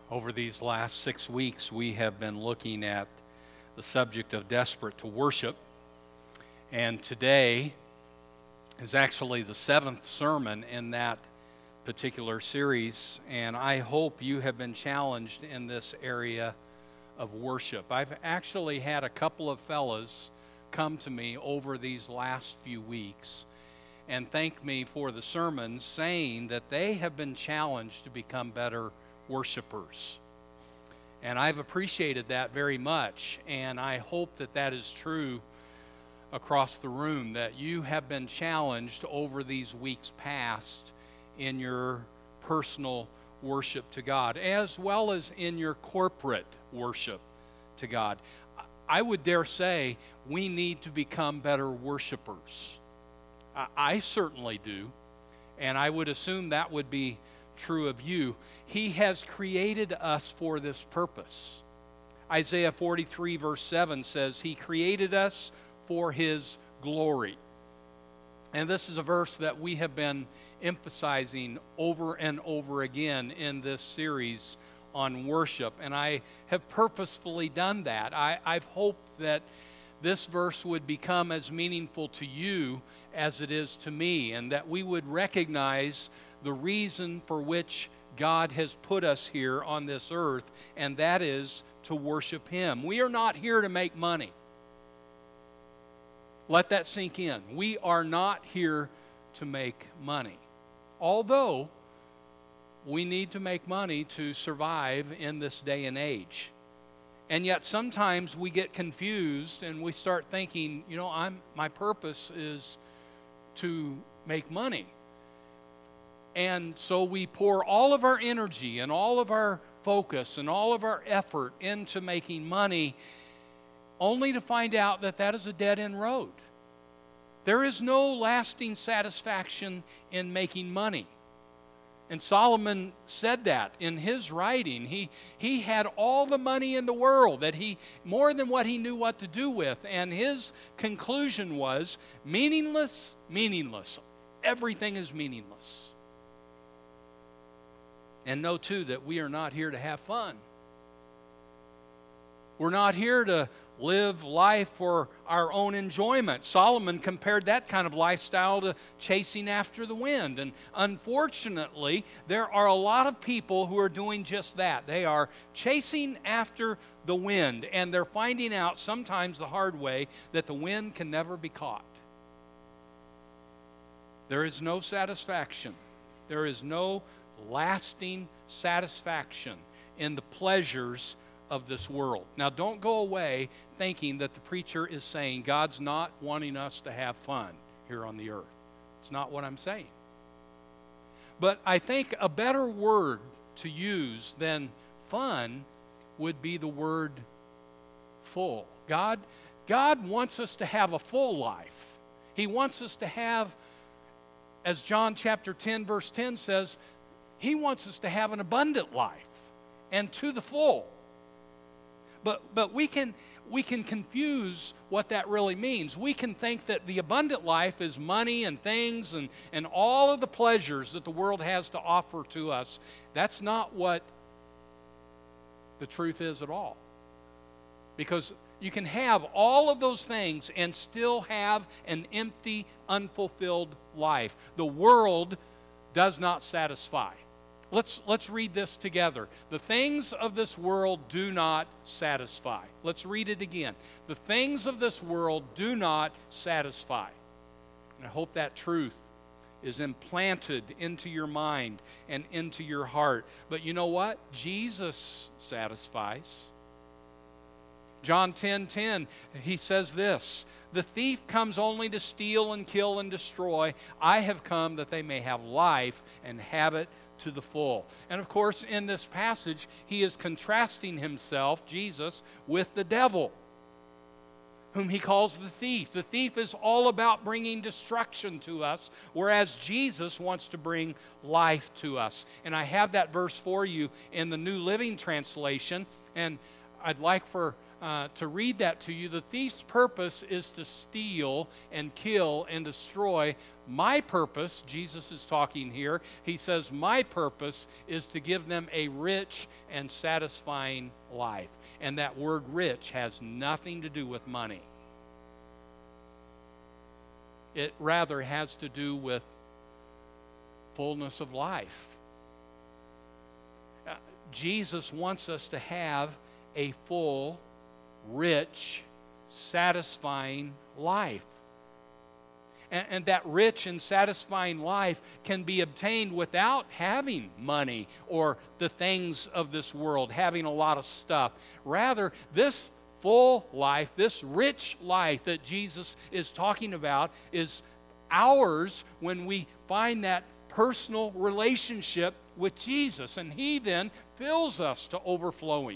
Over these last 6 weeks, we have been looking at the subject of desperate to worship. And today is actually the 7th sermon in that particular series. And I hope you have been challenged in this area of worship. I've actually had a couple of fellas come to me over these last few weeks and thank me for the sermons, saying that they have been challenged to become better worshipers. And I've appreciated that very much, and I hope that that is true across the room, that you have been challenged over these weeks past in your personal worship to God, as well as in your corporate worship to God. I would dare say we need to become better worshipers. I certainly do, and I would assume that would be true of you. He has created us for this purpose. Isaiah 43 verse 7 says, He created us for His glory. And this is a verse that we have been emphasizing over and over again in this series on worship, and I have purposefully done that. I've hoped that this verse would become as meaningful to you as it is to me, and that we would recognize the reason for which God has put us here on this earth, and that is to worship Him. We are not here to make money. Let that sink in. We are not here to make money. Although we need to make money to survive in this day and age. And yet sometimes we get confused and we start thinking, my purpose is to make money. And so we pour all of our energy and all of our focus and all of our effort into making money, only to find out that that is a dead-end road. There is no lasting satisfaction in making money. And Solomon said that in his writing. He had all the money in the world, more than what he knew what to do with. And his conclusion was, meaningless. Everything is meaningless. And know, too, that we are not here to have fun. We're not here to live life for our own enjoyment. Solomon compared that kind of lifestyle to chasing after the wind. And unfortunately, there are a lot of people who are doing just that. They are chasing after the wind, and they're finding out sometimes the hard way that the wind can never be caught. There is no satisfaction. There is no lasting satisfaction in the pleasures of this world. Now, don't go away thinking that the preacher is saying God's not wanting us to have fun here on the earth. It's not what I'm saying. But I think a better word to use than fun would be the word full. God wants us to have a full life. He wants us to have, as John chapter 10 verse 10 says, He wants us to have an abundant life and to the full. But we can confuse what that really means. We can think that the abundant life is money and things and all of the pleasures that the world has to offer to us. That's not what the truth is at all. Because you can have all of those things and still have an empty, unfulfilled life. The world does not satisfy. Let's read this together. The things of this world do not satisfy. Let's read it again. The things of this world do not satisfy. And I hope that truth is implanted into your mind and into your heart. But you know what? Jesus satisfies. John 10:10, He says this, The thief comes only to steal and kill and destroy. I have come that they may have life and have it to the full. And of course, in this passage, He is contrasting Himself, Jesus, with the devil, whom He calls the thief. The thief is all about bringing destruction to us, whereas Jesus wants to bring life to us. And I have that verse for you in the New Living Translation, and I'd like to read that to you. The thief's purpose is to steal and kill and destroy. My purpose, Jesus is talking here, he says, my purpose is to give them a rich and satisfying life. And that word rich has nothing to do with money. It rather has to do with fullness of life. Jesus wants us to have a full, rich, satisfying life. And that rich and satisfying life can be obtained without having money or the things of this world, having a lot of stuff. Rather, this full life, this rich life that Jesus is talking about is ours when we find that personal relationship with Jesus, and he then fills us to overflowing.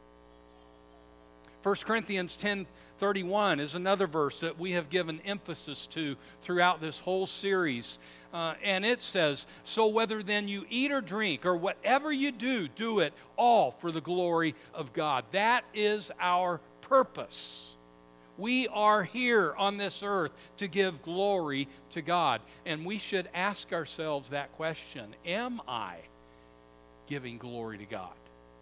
1 Corinthians 10:31 is another verse that we have given emphasis to throughout this whole series. And it says, so whether then you eat or drink or whatever you do, do it all for the glory of God. That is our purpose. We are here on this earth to give glory to God. And we should ask ourselves that question: am I giving glory to God?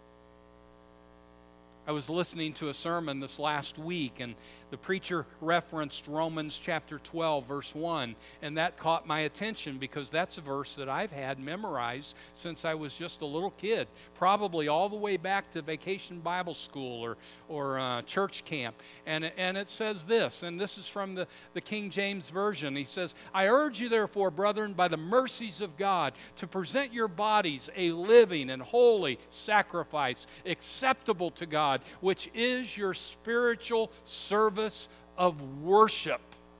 I was listening to a sermon this last week, and the preacher referenced Romans chapter 12, verse 1, and that caught my attention because that's a verse that I've had memorized since I was just a little kid, probably all the way back to Vacation Bible School or church camp. And it says this, and this is from the King James Version. He says, I urge you therefore, brethren, by the mercies of God, to present your bodies a living and holy sacrifice, acceptable to God, which is your spiritual service of worship.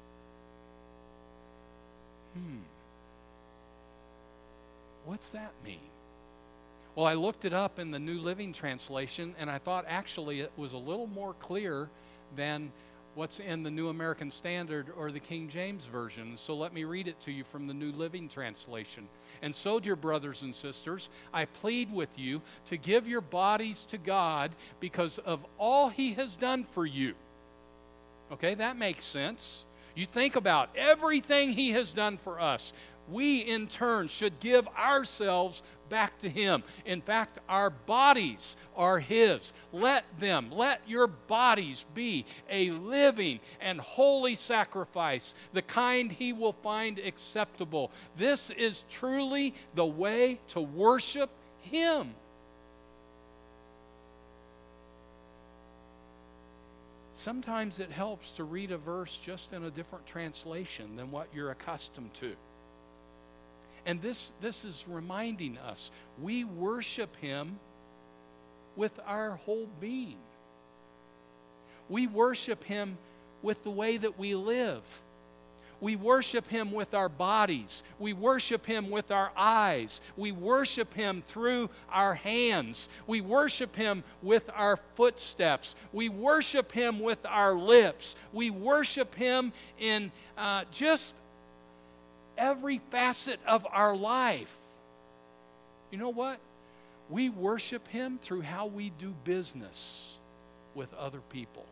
What's that mean? Well, I looked it up in the New Living Translation, and I thought actually it was a little more clear than what's in the New American Standard or the King James Version. So let me read it to you from the New Living Translation. And so, dear brothers and sisters, I plead with you to give your bodies to God because of all he has done for you. Okay, that makes sense. You think about everything he has done for us. We, in turn, should give ourselves back to him. In fact, our bodies are his. Let your bodies be a living and holy sacrifice, the kind he will find acceptable. This is truly the way to worship him. Sometimes it helps to read a verse just in a different translation than what you're accustomed to. And this is reminding us, we worship him with our whole being. We worship him with the way that we live. We worship him with our bodies. We worship him with our eyes. We worship him through our hands. We worship him with our footsteps. We worship him with our lips. We worship him in just every facet of our life. You know what? We worship him through how we do business with other people.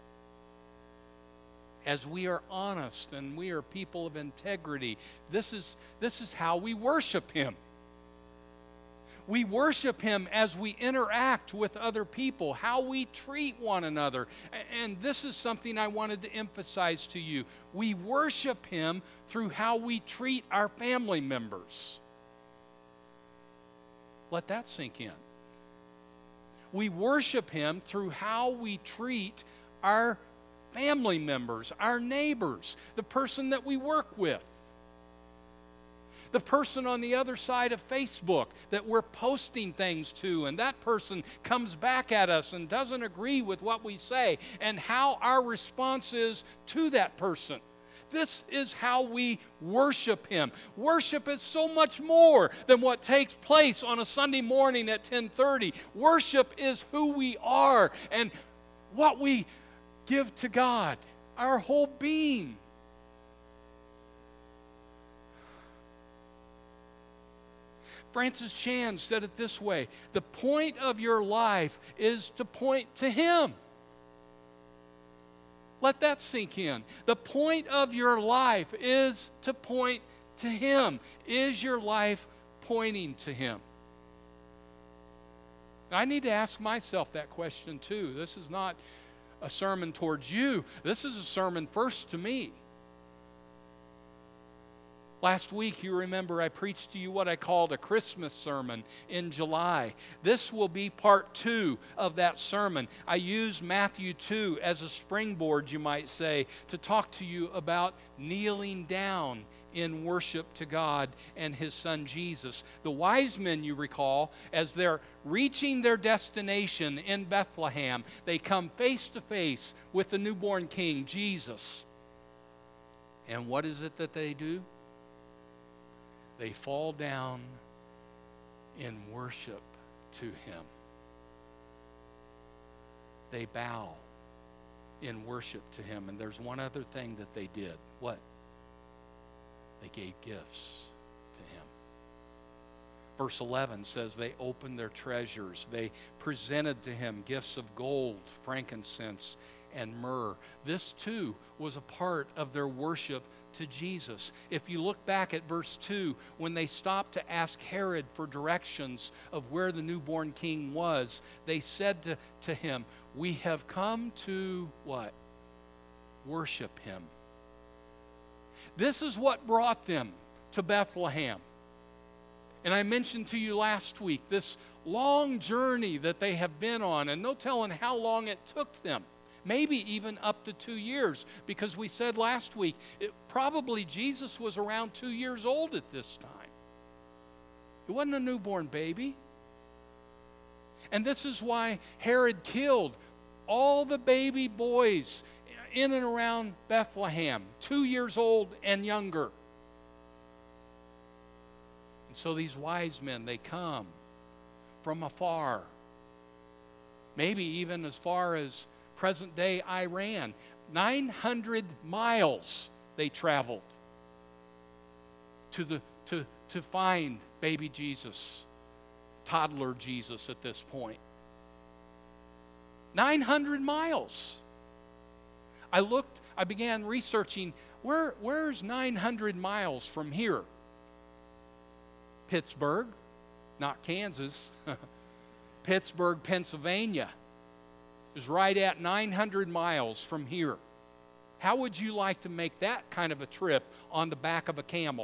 As we are honest and we are people of integrity, this is how we worship him. We worship him as we interact with other people, how we treat one another. And this is something I wanted to emphasize to you. We worship him through how we treat our family members. Let that sink in. We worship him through how we treat our family members, our neighbors, the person that we work with, the person on the other side of Facebook that we're posting things to, and that person comes back at us and doesn't agree with what we say, and how our response is to that person. This is how we worship him. Worship is so much more than what takes place on a Sunday morning at 10:30. Worship is who we are and what we give to God, our whole being. Francis Chan said it this way: the point of your life is to point to Him. Let that sink in. The point of your life is to point to Him. Is your life pointing to Him? I need to ask myself that question too. This is not a sermon towards you. This is a sermon first to me. Last week, you remember I preached to you what I called a Christmas sermon in July. This will be part 2 of that sermon. I used Matthew 2 as a springboard, you might say, to talk to you about kneeling down in worship to God and His Son Jesus. The wise men, you recall, as they're reaching their destination in Bethlehem, they come face to face with the newborn King, Jesus. And what is it that they do? They fall down in worship to Him. They bow in worship to Him. And there's one other thing that they did. What? They gave gifts to Him. Verse 11 says they opened their treasures. They presented to Him gifts of gold, frankincense, and myrrh. This too was a part of their worship to Jesus. If you look back at verse 2, when they stopped to ask Herod for directions of where the newborn king was, they said to him, "We have come to," what? Worship Him. This is what brought them to Bethlehem. And I mentioned to you last week this long journey that they have been on, and no telling how long it took them. Maybe even up to 2 years, because we said last week, probably Jesus was around 2 years old at this time. It wasn't a newborn baby. And this is why Herod killed all the baby boys in and around Bethlehem, 2 years old and younger. And so these wise men, they come from afar, maybe even as far as present-day Iran. 900 miles they traveled to find baby Jesus, toddler Jesus at this point. 900 miles. I began researching, where's 900 miles from here? Pittsburgh, not Kansas. Pittsburgh, Pennsylvania is right at 900 miles from here. How would you like to make that kind of a trip on the back of a camel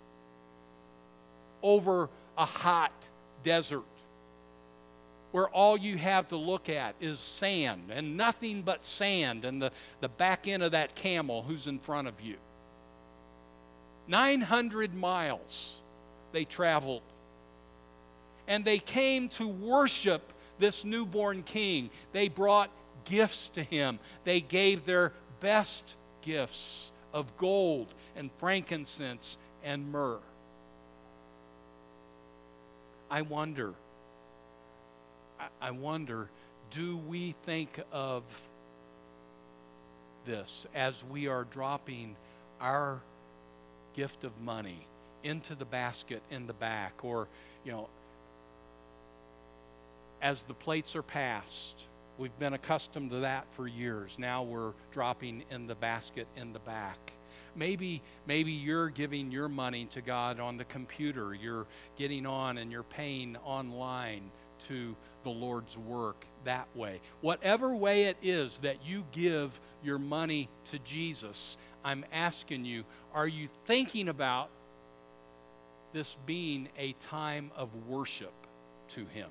over a hot desert where all you have to look at is sand and nothing but sand and the back end of that camel who's in front of you? 900 miles they traveled. And they came to worship this newborn king. They brought gifts to Him. They gave their best gifts of gold and frankincense and myrrh. I wonder, do we think of this as we are dropping our gift of money into the basket in the back, or, as the plates are passed? We've been accustomed to that for years. Now we're dropping in the basket in the back. Maybe you're giving your money to God on the computer. You're getting on and you're paying online to the Lord's work that way. Whatever way it is that you give your money to Jesus, I'm asking you, are you thinking about this being a time of worship to Him?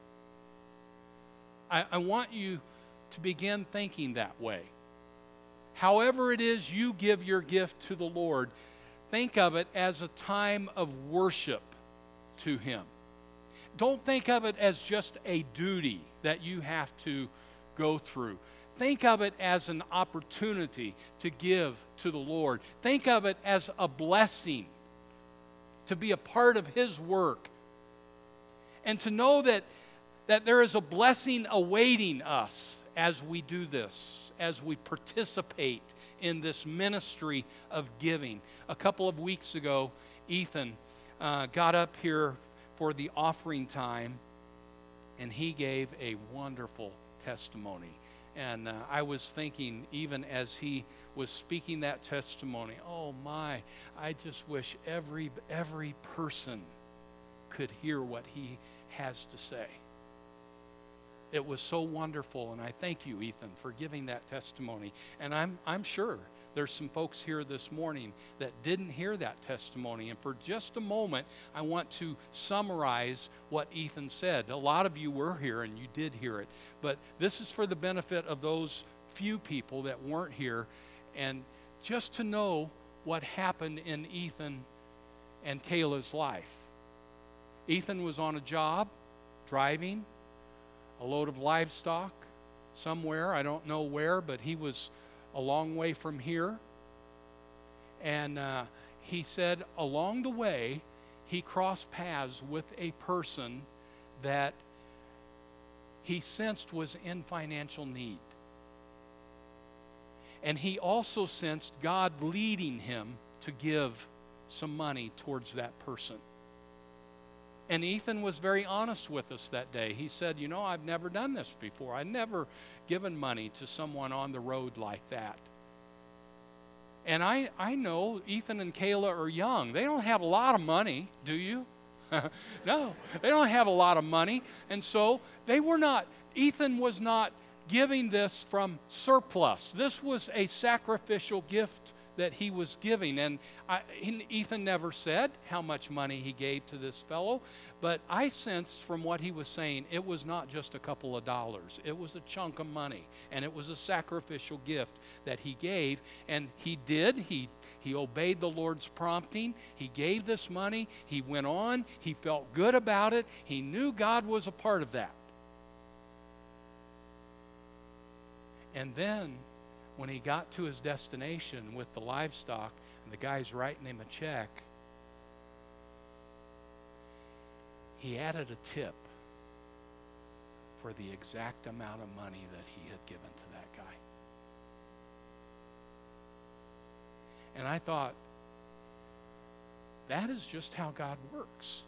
I want you to begin thinking that way. However it is you give your gift to the Lord, think of it as a time of worship to Him. Don't think of it as just a duty that you have to go through. Think of it as an opportunity to give to the Lord. Think of it as a blessing to be a part of His work, and to know that there is a blessing awaiting us as we do this, as we participate in this ministry of giving. A couple of weeks ago, Ethan got up here for the offering time, and he gave a wonderful testimony. And I was thinking, even as he was speaking that testimony, oh my, I just wish every person could hear what he has to say. It was so wonderful, and I thank you, Ethan, for giving that testimony. And I'm sure there's some folks here this morning that didn't hear that testimony. And for just a moment, I want to summarize what Ethan said. A lot of you were here and you did hear it. But this is for the benefit of those few people that weren't here. And just to know what happened in Ethan and Kayla's life. Ethan was on a job, driving a load of livestock somewhere. I don't know where, but he was a long way from here. And he said along the way, he crossed paths with a person that he sensed was in financial need. And he also sensed God leading him to give some money towards that person. And Ethan was very honest with us that day. He said, you know, I've never done this before. I've never given money to someone on the road like that. And I know Ethan and Kayla are young. They don't have a lot of money, do you? No, they don't have a lot of money. And so Ethan was not giving this from surplus. This was a sacrificial gift that he was giving. And Ethan never said how much money he gave to this fellow, but I sensed from what he was saying, it was not just a couple of dollars. It was a chunk of money, and it was a sacrificial gift that he gave, and he did. He obeyed the Lord's prompting. He gave this money. He went on. He felt good about it. He knew God was a part of that. And then when he got to his destination with the livestock and the guy's writing him a check, he added a tip for the exact amount of money that he had given to that guy. And I thought, that is just how God works.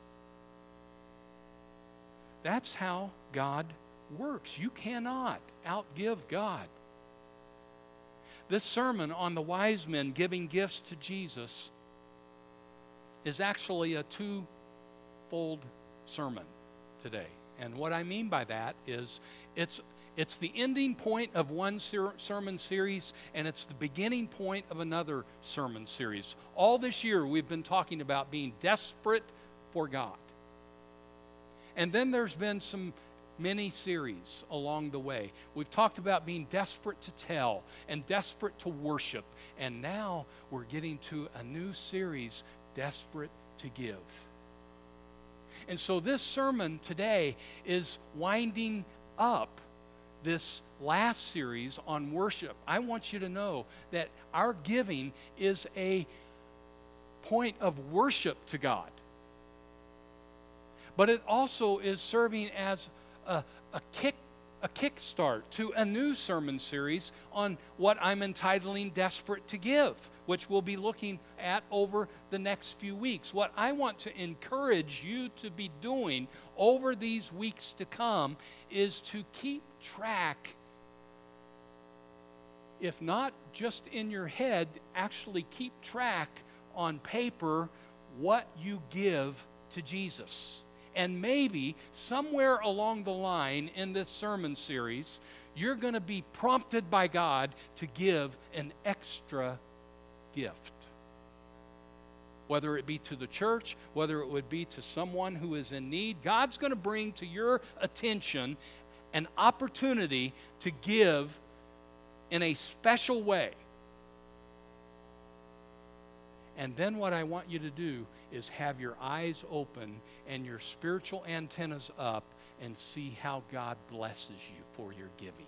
That's how God works. You cannot outgive God. This sermon on the wise men giving gifts to Jesus is actually a twofold sermon today. And what I mean by that is it's the ending point of one sermon series, and it's the beginning point of another sermon series. All this year we've been talking about being desperate for God. And then there's been some mini-series along the way. We've talked about being desperate to tell and desperate to worship. And now we're getting to a new series, Desperate to Give. And so this sermon today is winding up this last series on worship. I want you to know that our giving is a point of worship to God. But it also is serving as a kickstart to a new sermon series on what I'm entitling Desperate to Give, which we'll be looking at over the next few weeks. What I want to encourage you to be doing over these weeks to come is to keep track, if not just in your head, actually keep track on paper what you give to Jesus. And maybe somewhere along the line in this sermon series, you're going to be prompted by God to give an extra gift. Whether it be to the church, whether it would be to someone who is in need, God's going to bring to your attention an opportunity to give in a special way. And then what I want you to do is have your eyes open and your spiritual antennas up and see how God blesses you for your giving.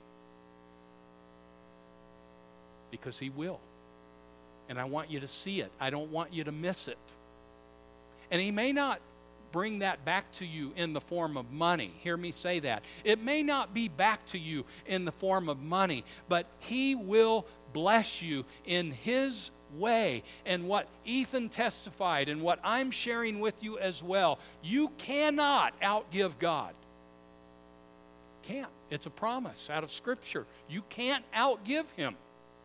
Because He will. And I want you to see it. I don't want you to miss it. And He may not bring that back to you in the form of money. Hear me say that. It may not be back to you in the form of money, but He will bless you in His way. And what Ethan testified and what I'm sharing with you as well, you cannot outgive God. Can't. It's a promise out of Scripture. You can't outgive Him.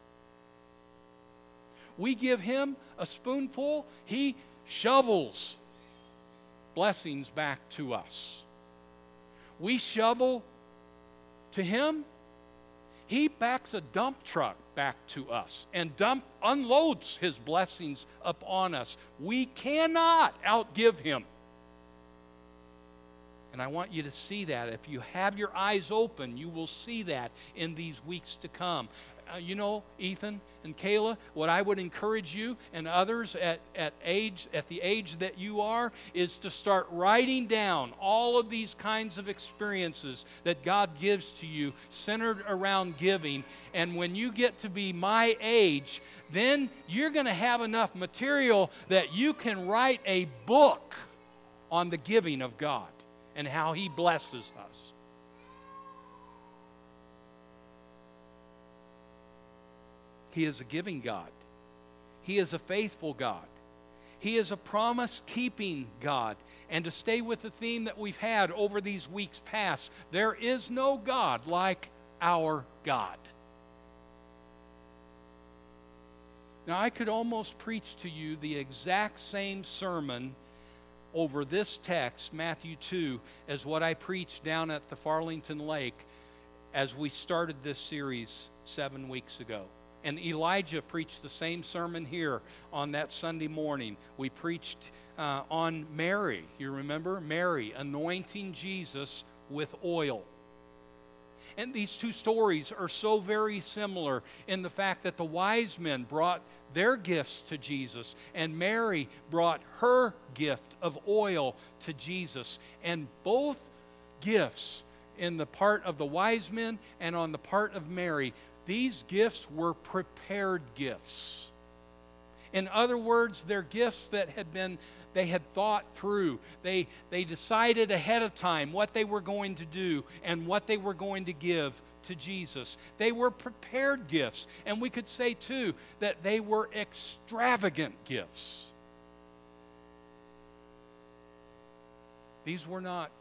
We give Him a spoonful, He shovels blessings back to us. We shovel to Him, He backs a dump truck back to us and unloads His blessings upon us. We cannot outgive Him. And I want you to see that. If you have your eyes open, you will see that in these weeks to come. Ethan and Kayla, what I would encourage you and others at the age that you are, is to start writing down all of these kinds of experiences that God gives to you centered around giving. And when you get to be my age, then you're going to have enough material that you can write a book on the giving of God and how He blesses us. He is a giving God. He is a faithful God. He is a promise-keeping God. And to stay with the theme that we've had over these weeks past, there is no God like our God. Now, I could almost preach to you the exact same sermon over this text, Matthew 2, as what I preached down at the Farlington Lake as we started this series 7 weeks ago. And Elijah preached the same sermon here on that Sunday morning. We preached on Mary. You remember? Mary anointing Jesus with oil. And these two stories are so very similar in the fact that the wise men brought their gifts to Jesus, and Mary brought her gift of oil to Jesus. And both gifts, in the part of the wise men and on the part of Mary, these gifts were prepared gifts. In other words, they're gifts that they had thought through. They decided ahead of time what they were going to do and what they were going to give to Jesus. They were prepared gifts. And we could say, too, that they were extravagant gifts. These were not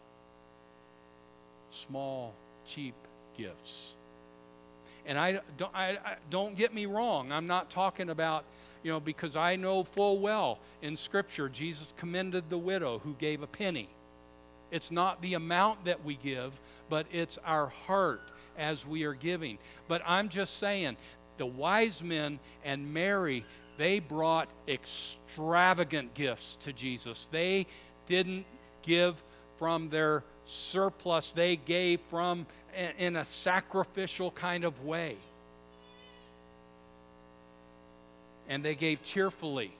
small, cheap gifts. And I don't get me wrong. I'm not talking about, because I know full well in Scripture, Jesus commended the widow who gave a penny. It's not the amount that we give, but it's our heart as we are giving. But I'm just saying, the wise men and Mary, they brought extravagant gifts to Jesus. They didn't give from their surplus. They gave from in a sacrificial kind of way. And they gave cheerfully.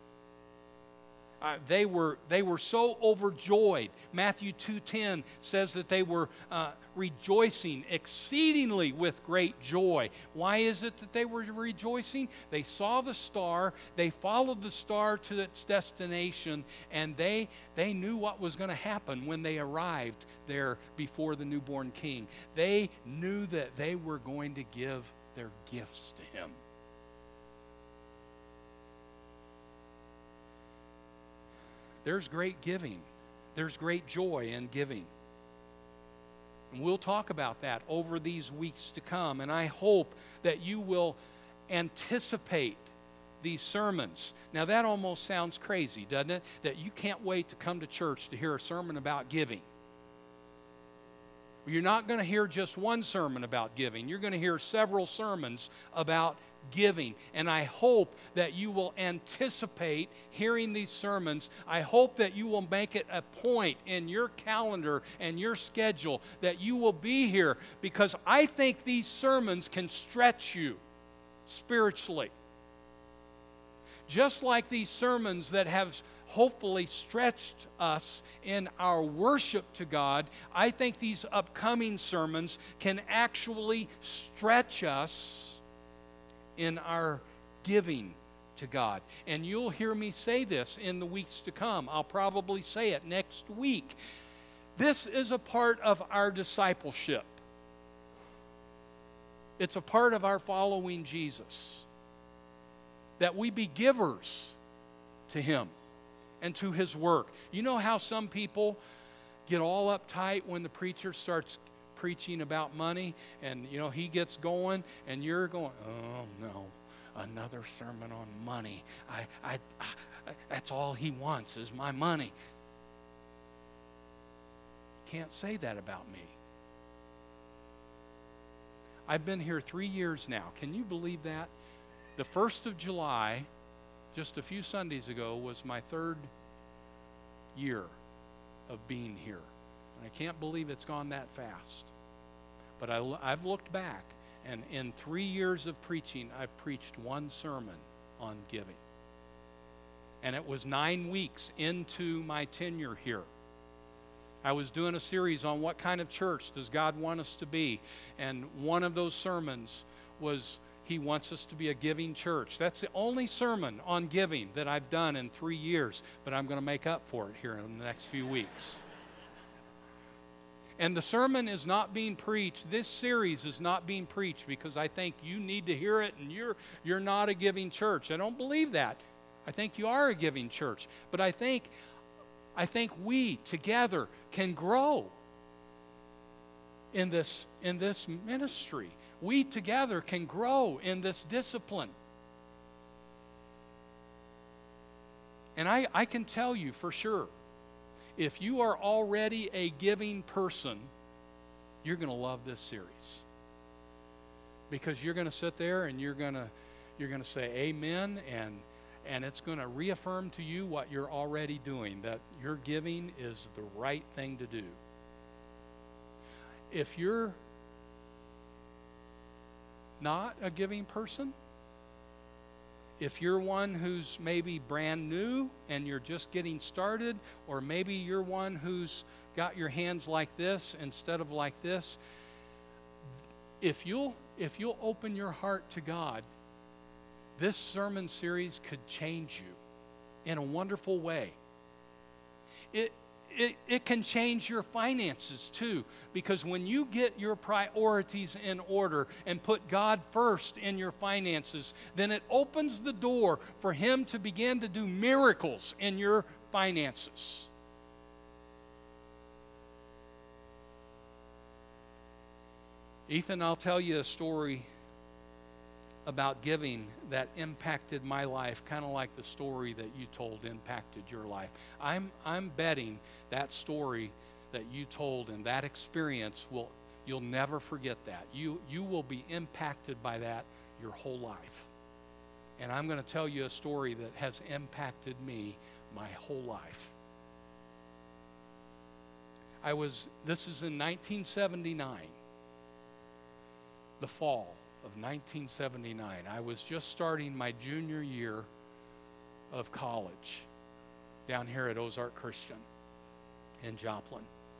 They were so overjoyed. Matthew 2:10 says that they were rejoicing exceedingly with great joy. Why is it that they were rejoicing? They saw the star, they followed the star to its destination, and they knew what was going to happen when they arrived there before the newborn king. They knew that they were going to give their gifts to Him. There's great giving. There's great joy in giving. And we'll talk about that over these weeks to come. And I hope that you will anticipate these sermons. Now that almost sounds crazy, doesn't it? That you can't wait to come to church to hear a sermon about giving. You're not going to hear just one sermon about giving. You're going to hear several sermons about giving. And I hope that you will anticipate hearing these sermons. I hope that you will make it a point in your calendar and your schedule that you will be here, because I think these sermons can stretch you spiritually. Just like these sermons that have hopefully stretched us in our worship to God, I think these upcoming sermons can actually stretch us in our giving to God. And you'll hear me say this in the weeks to come. I'll probably say it next week. This is a part of our discipleship. It's a part of our following Jesus. that we be givers to Him and to His work. You know how some people get all uptight when the preacher starts preaching about money, and he gets going and you're going, oh no, another sermon on money. I that's all he wants is my money. Can't say that about me. I've been here 3 years now. Can you believe that? The 1st of July, just a few Sundays ago, was my 3rd year of being here. And I can't believe it's gone that fast. But I've looked back, and in 3 years of preaching, I've preached one sermon on giving. And it was 9 weeks into my tenure here. I was doing a series on what kind of church does God want us to be. And one of those sermons was He wants us to be a giving church. That's the only sermon on giving that I've done in 3 years, but I'm going to make up for it here in the next few weeks. And the sermon is not being preached. This series is not being preached because I think you need to hear it and you're not a giving church. I don't believe that. I think you are a giving church. But I think we together can grow in this ministry. We together can grow in this discipline. And I can tell you for sure, if you are already a giving person, you're going to love this series. Because you're going to sit there and you're going to say amen, and it's going to reaffirm to you what you're already doing, that your giving is the right thing to do. If you're not a giving person, if you're one who's maybe brand new and you're just getting started, or maybe you're one who's got your hands like this instead of like this, if you'll open your heart to God, this sermon series could change you in a wonderful way. It can change your finances too, because when you get your priorities in order and put God first in your finances, then it opens the door for Him to begin to do miracles in your finances. Ethan, I'll tell you a story about giving that impacted my life, kind of like the story that you told impacted your life. I'm betting that story that you told and that experience you'll never forget that. You will be impacted by that your whole life. And I'm going to tell you a story that has impacted me my whole life. This is in 1979, the fall of 1979. I was just starting my junior year of college down here at Ozark Christian in Joplin.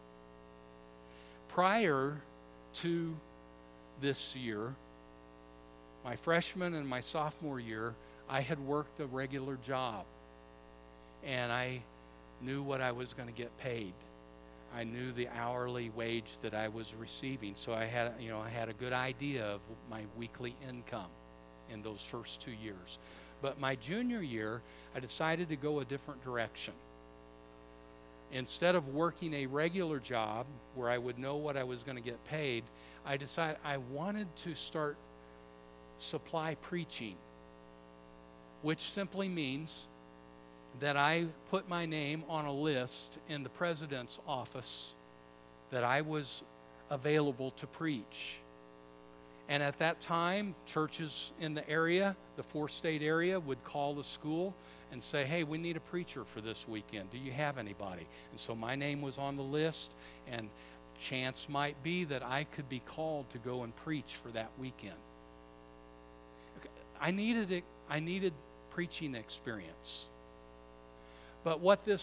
Prior to this year, my freshman and my sophomore year, I had worked a regular job, and I knew what I was going to get paid. I knew the hourly wage that I was receiving, so I had a good idea of my weekly income in those first 2 years. But my junior year, I decided to go a different direction. Instead of working a regular job where I would know what I was going to get paid, I decided I wanted to start supply preaching, which simply means that I put my name on a list in the president's office that I was available to preach. And at that time, churches in the area, the 4-state area, would call the school and say, hey, we need a preacher for this weekend. Do you have anybody? And so my name was on the list, and chance might be that I could be called to go and preach for that weekend. I needed preaching experience. But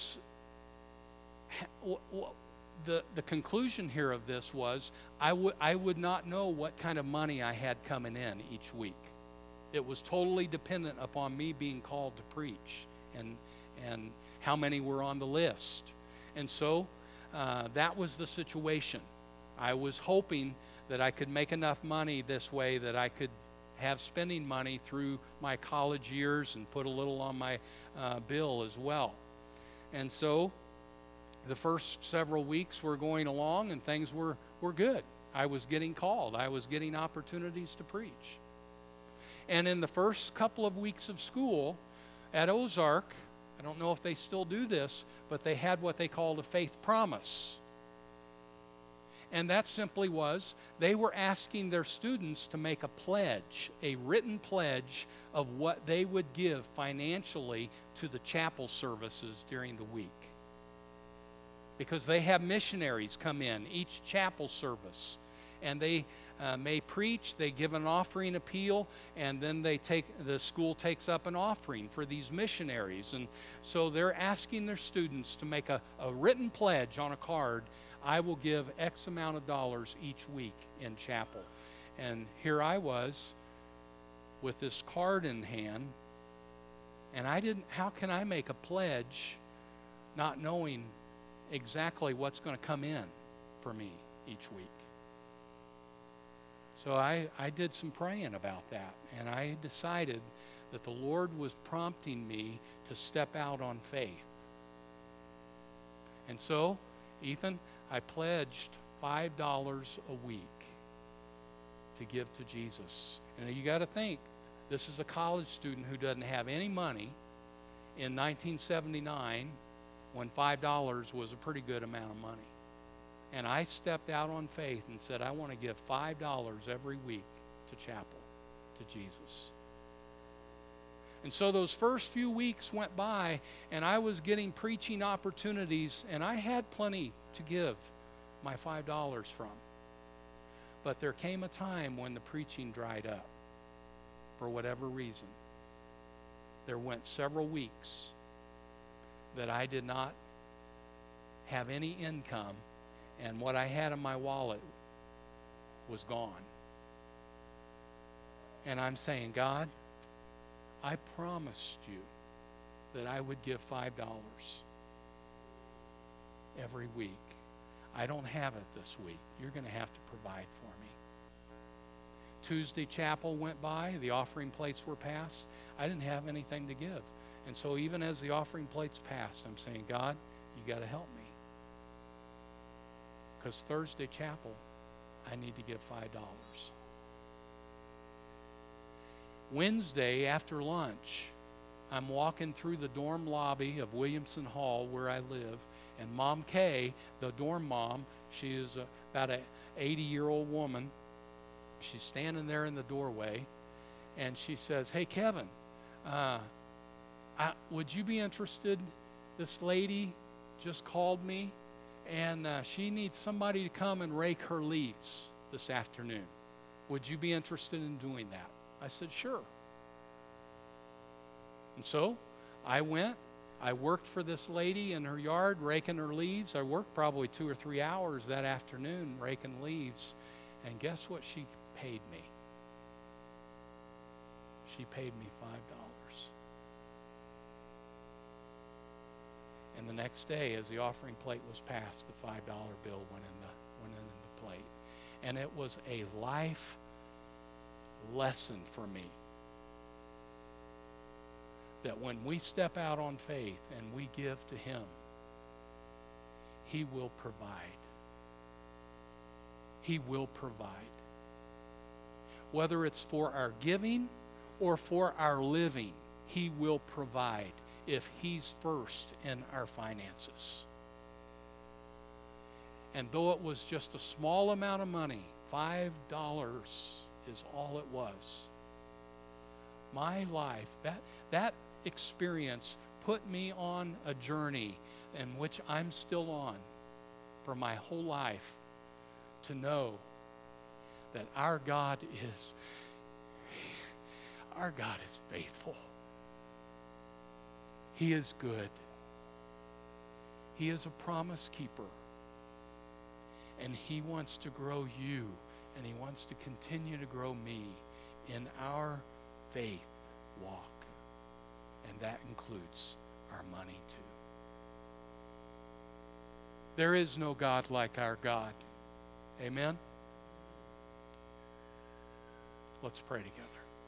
the conclusion here of this was, I would not know what kind of money I had coming in each week. It was totally dependent upon me being called to preach and how many were on the list. And so that was the situation. I was hoping that I could make enough money this way that I could have spending money through my college years and put a little on my bill as well. And so the first several weeks were going along and things were good. I was getting called. I was getting opportunities to preach. And in the first couple of weeks of school at Ozark, I don't know if they still do this, but they had what they called a faith promise. And that simply was, they were asking their students to make a pledge, a written pledge of what they would give financially to the chapel services during the week. Because they have missionaries come in each chapel service, and they may preach, they give an offering appeal, and then the school takes up an offering for these missionaries. And so they're asking their students to make a written pledge on a card. I will give X amount of dollars each week in chapel. And here I was with this card in hand, and how can I make a pledge not knowing exactly what's going to come in for me each week? So I did some praying about that, and I decided that the Lord was prompting me to step out on faith. And so, Ethan, I pledged $5 a week to give to Jesus. And you got to think, this is a college student who doesn't have any money in 1979 when $5 was a pretty good amount of money. And I stepped out on faith and said, I want to give $5 every week to chapel, to Jesus. And so those first few weeks went by, and I was getting preaching opportunities, and I had plenty to give my $5 from. But there came a time when the preaching dried up for whatever reason. There went several weeks that I did not have any income, and what I had in my wallet was gone. And I'm saying, God, I promised you that I would give $5 every week. I don't have it this week. You're going to have to provide for me. Tuesday chapel went by. The offering plates were passed. I didn't have anything to give. And so even as the offering plates passed, I'm saying, God, you got to help me. Because Thursday chapel, I need to give $5. Wednesday after lunch, I'm walking through the dorm lobby of Williamson Hall where I live, and Mom Kay, the dorm mom, she is about an 80-year-old woman. She's standing there in the doorway, and she says, hey, Kevin, would you be interested? This lady just called me, and she needs somebody to come and rake her leaves this afternoon. Would you be interested in doing that? I said, sure. And so I went. I worked for this lady in her yard, raking her leaves. I worked probably 2 or 3 hours that afternoon raking leaves. And guess what she paid me? She paid me $5. And the next day, as the offering plate was passed, the $5 bill went in the plate. And it was a life lesson for me that when we step out on faith and we give to Him, He will provide. He will provide. Whether it's for our giving or for our living, He will provide if He's first in our finances. And though it was just a small amount of money, $5 is all it was. My life, that experience put me on a journey in which I'm still on for my whole life, to know that our God is faithful. He is good. He is a promise keeper. And He wants to grow you, and He wants to continue to grow me in our faith walk. And that includes our money too. There is no God like our God. Amen? Let's pray together.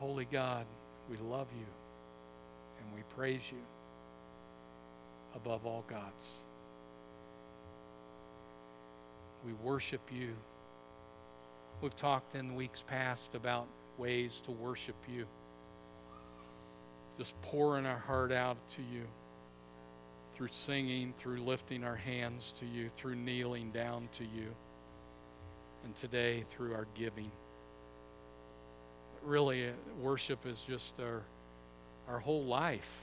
Holy God, we love you and we praise you above all gods. We worship you. We've talked in weeks past about ways to worship you. Just pouring our heart out to you through singing, through lifting our hands to you, through kneeling down to you, and today through our giving. Really, worship is just our whole life.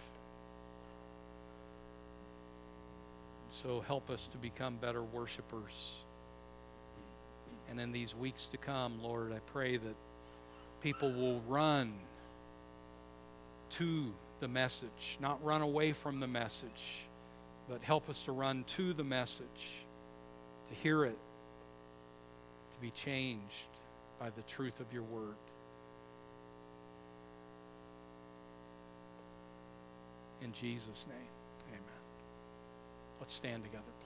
So help us to become better worshipers. And in these weeks to come, Lord, I pray that people will run to the message, not run away from the message, but help us to run to the message, to hear it, to be changed by the truth of your word. In Jesus' name, amen. Let's stand together.